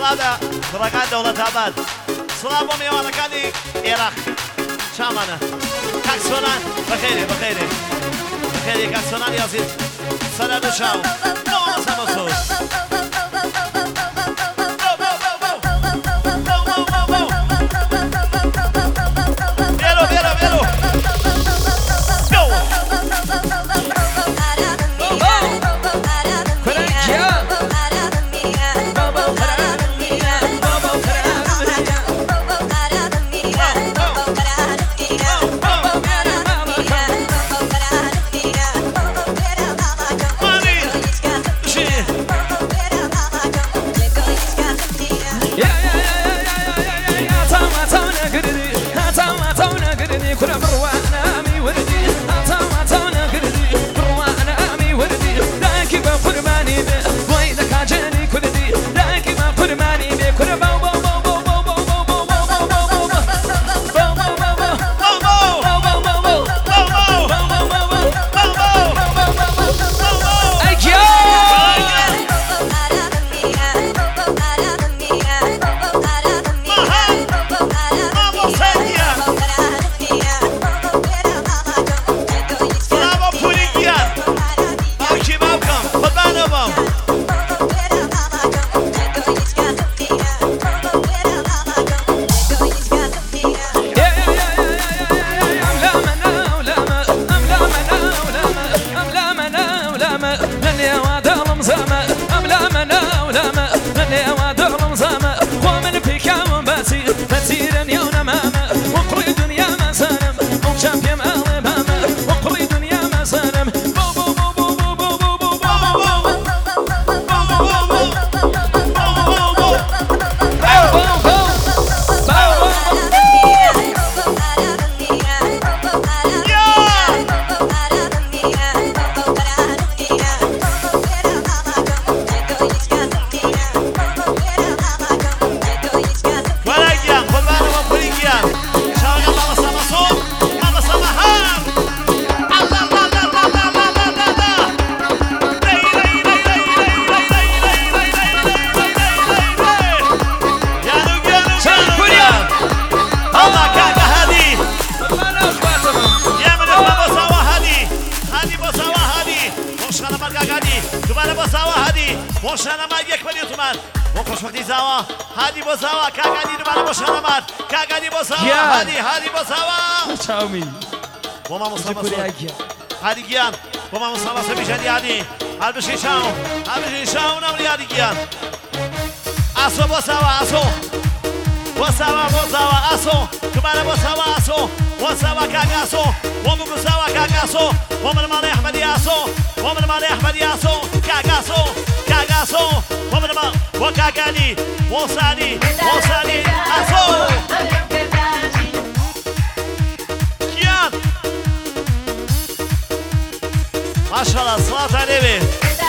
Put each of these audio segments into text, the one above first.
سلاده برکان دولت آباد سلام با میوانکانی عراق چامانه کاکسونان بخیره کاکسونان یازید سرد شاو نو سمسوس هادي جيان وما مصطفى سميشان يادي هالبشي شاو نمر يادي جيان اسو بوساوا اسو كمان بوساوا اسو وساوا كاغا اسو ومن بوساوا كاغا اسو ومن مالي احمد ياسو كاغا اسو ومن ما وكاغاني وصاني اسو ما شاء الله صلاة عليه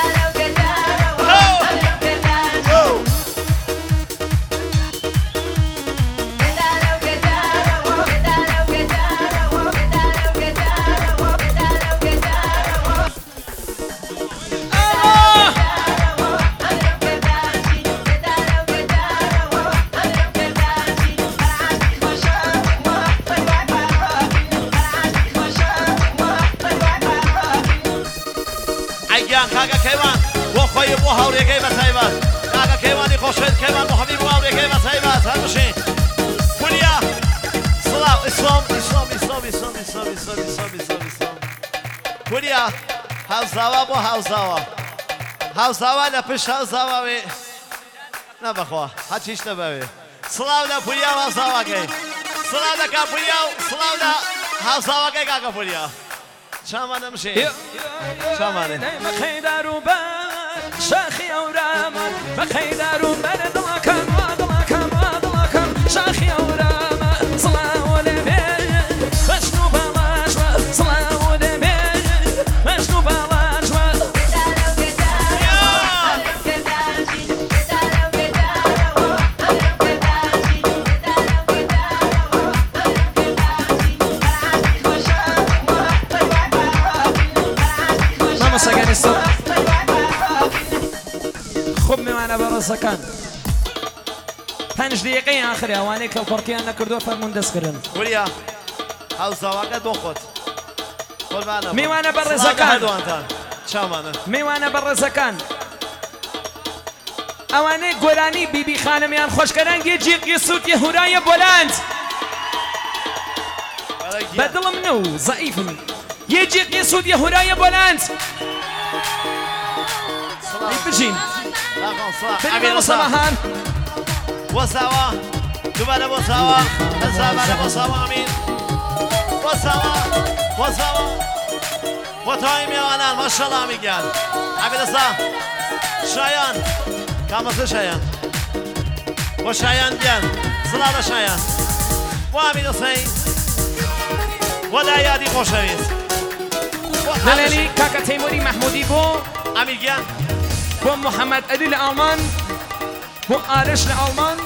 كاغا كيوان وخوي بو هاوري كيما سايبات كاغا كيواني خوشيد كيوان بو حبيب هاوري كيما سايبات هالمشي كليا صلاة اسلام كليا هاوزاوا بو هاوزاوا لپش هاوزاوا بي نبخوا هاتشيش نبوي صلاة لپوليا هاوزاوا كي صلاة لكابوليا صلاة هاوزاوا كي كاغا بوليا شامان مشي شامان بخيدار وبان شاخي ورامن بخيدار وبان ضلكم شاخي ورامن صلاة ولبين مشنو بلاش صلاة ولبين مشنو بلاش سكن الصوت خب معنا برا سكن 5 دقیقه آخری اوانه که فرقیان نکردو فرمون دست کردن پوریا هاوساواکە بۆ خۆت قوربانە میوانە بەڕێزەکان هەردووانتان چاوانە میوانە بەڕێزەکان ئەوانەی گۆرانی بیبی خانمیان خۆشکەران گێجیقی سووتی هورایە بۆلاند بەدڵم نە و زەئیفم گێجیقی سووتی هورایە بۆلاند بژین بنیمە سەمەهان وەساوە دووبارە وەساوە هەزابارە وەساوە ئەمین وەساوە وەساوە بۆ تەواوی میێوانان ماشەڵڵا میگیان عەبدەسا شایان کامەزە شایان بۆ شایان گیان سڵاوە شایان بۆ ئەمینەسەی بۆ لایادی خۆشەویست دەلێنی کاکە تەیموری مەحموودی بۆ ئەمیر گیان بۆ محەممەد ئەلی لە ئەڵمان بۆ ئارش لە ئەڵمان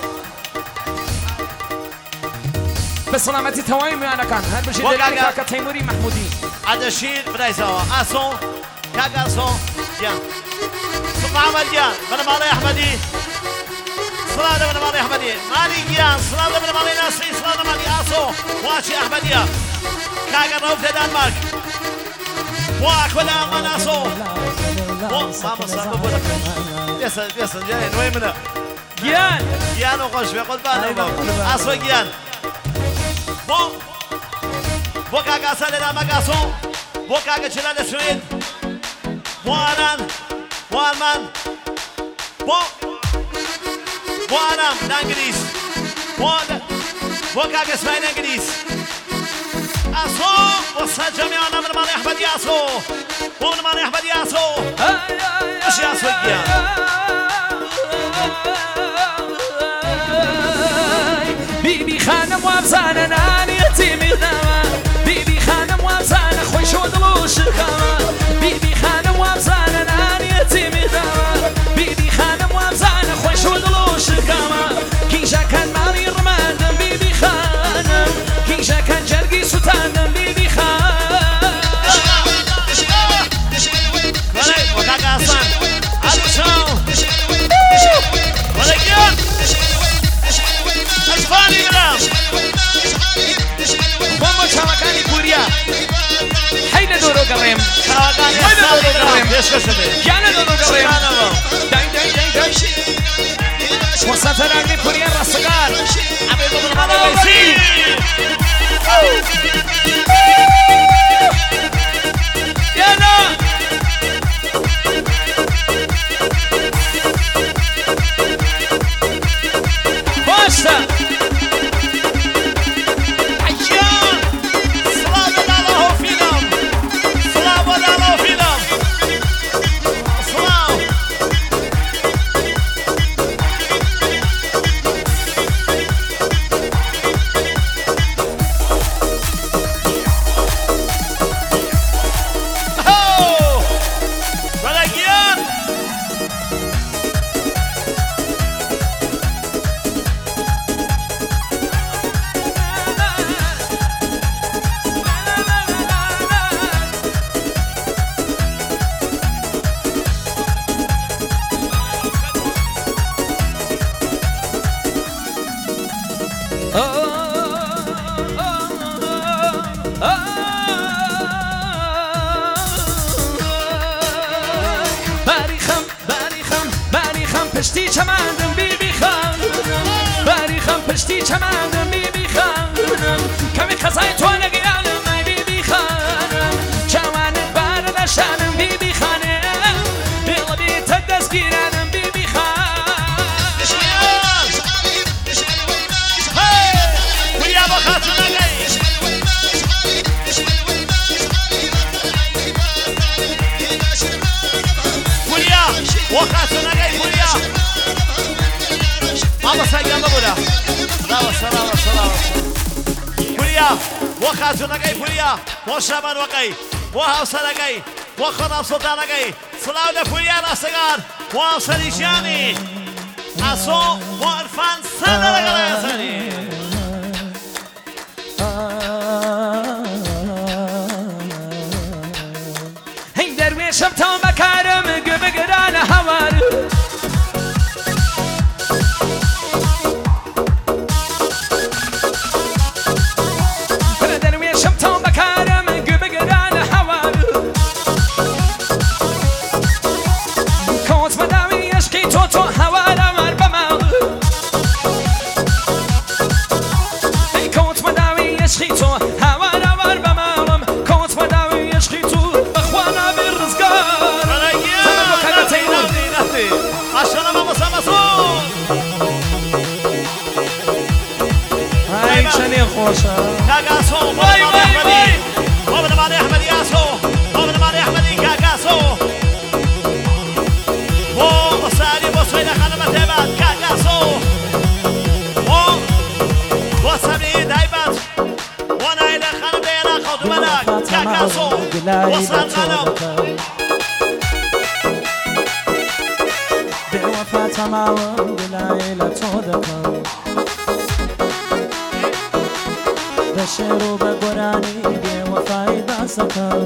بە سەلامەتی تەواوی میوانەکان هەر بژی دەلێنی کاکە تەیموری مەحموودی عەدەشیر برایزەوە ئاسۆ کاک ئاسۆ گیان محەممەد گیان بەنەماڵەی ئەحمەدی سڵاو لە بەنەماڵەی ئەحمەدی مالی گیان سڵاو لە بەنەماڵەی ناسری سڵاو لە مالی ئاسۆ واچی ئەحمەدیە کاگە ڕەوف لە دانمارک بۆ ئاکۆ لە ئەڵمان ئاسۆ بۆ مامۆستا بۆ دەکەن بێسن جارێ نوێی منە گیان گیان و خۆش بێ قوربانەوە ئاسۆ گیان بۆ کاک ئاسا لە دامەک ئاسۆ بۆ کاکە چرا لە سوێد بۆ ئاران بۆ ئارمان بۆ ئارام لە ئەنگلیز بۆ کاکە ئیسماعیل ئەنگلیز ئاسۆ بۆ سەد جەمیانە منماڵی ئەحمەدی ئاسۆ بۆ منماڵی ئەحمەدی ئاسۆ بەشی ئاسۆ گیان بیبی خانم وابزانە نانێتی میداوە بیبی خانم وابزانە خۆی شۆ دڵ و شکاوە بیبی خانم وابزانە نانێتی میداوە بیبی خانم وابزانە خۆی شۆ دڵ و شکاوە کیژەکان ماڵی ڕماندم بیبی خانم کیژەکان جەرگی سوتاندم بیبی خانم وە کاک ئاسان هەڵبچاو وەڵە گیان ئەسپانی گرام بۆمە چاوەکانی پوریا حەی لە دۆرۆ گەڕێم چاوەکانی ئەسپانی پێشکەشە بێ گیانە دۆرۆ گەڕێم دای دای دای دای وەسەتەراگەی پوریا ڕاستەکار ئەبێ بۆ منماڵی وەیسی گیانە باشە پشتی چمندم بیبی خانم باریخم پشتی چمندم بیبی خانم کمی خزای تو نگیانم ای بیبی خانم جوانت بار دشانم بیبی خانم دل بیت دستگیرانم بیبی خانم پوریا با خاتون نگی پوریا با خاتون نگی پوریا ماما سەگیان ببوورە سەڵاوە پوریا بۆ خاتونەکەی پوریا بۆ شەمەنوەکەی بۆ هاوسەرەکەی بۆ خۆناو سوڵتانەکەی سڵاو لە پوریا ڕاستەکار بۆ هاوسەری ژیانی ئاسۆ بۆ عەرفان سەدە لەگەڵ یاسەری هەی دەروێشم تاو بەکارم بگرانە هەوار خوشا كاكاسو واي واي واي وابن مالي احمد ياسو وابن مالي احمد كاكاسو وسالي بوسويد خانم تيبات كاكاسو وسامي دايبات ونايل خانم دينا خود ملاك كاكاسو وصل خانم بوفا تمام دلائل تودكم بشرو بقراني بوفاي باسكم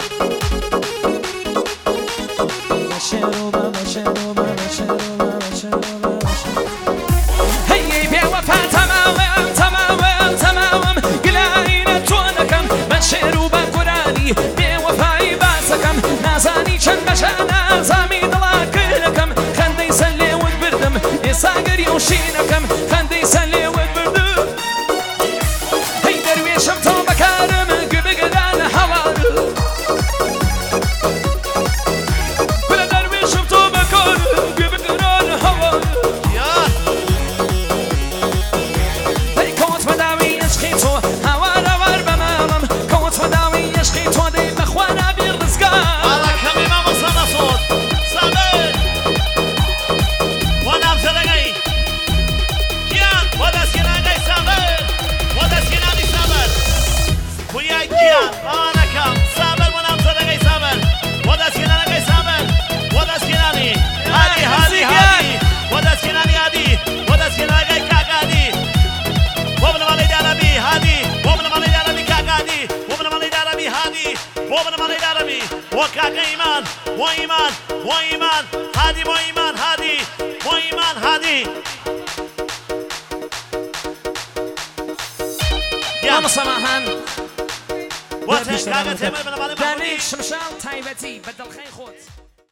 بشرو بشرو بشرو بشرو هي بوفا تمام تمام تمام دلائل تودكم بشرو بقراني بوفاي باسكم نازاني چند بشانا زامي دلاكلكم خندي سلي وبردم يساقر يوشينكم خندي سلي وبردم هي درويشم تو بكارم قبقدان حوارم بلا درويشم تو بكارم قبقدان حوارم هي كوت مداوي يشخيتو هوارا ور بمامم كوت مداوي يشخيتو دي مخوانا بالرزقان الله كمي ما وصلنا صوت صابر ونام زلقاي كيان ودا سيناقاي صابر ودا سيناني صابر ويا كيان انا كم صابر ونام زلقاي صابر ودا سيناقاي صابر ودا سيناني هادي هادي هادي ودا سيناني هادي ودا سيناقاي كاكادي وابن مالي داربي هادي وابن مالي داربي كاكادي وابن مالي داربي هادي وابن مالي داربي وكاكا ايمان وايمان وايمان هادي وايمان هادي وايمان هادي يا مصمحان واتش كاكا تيمر من مالي دانيك شمشال تايبتي بدل خين خوت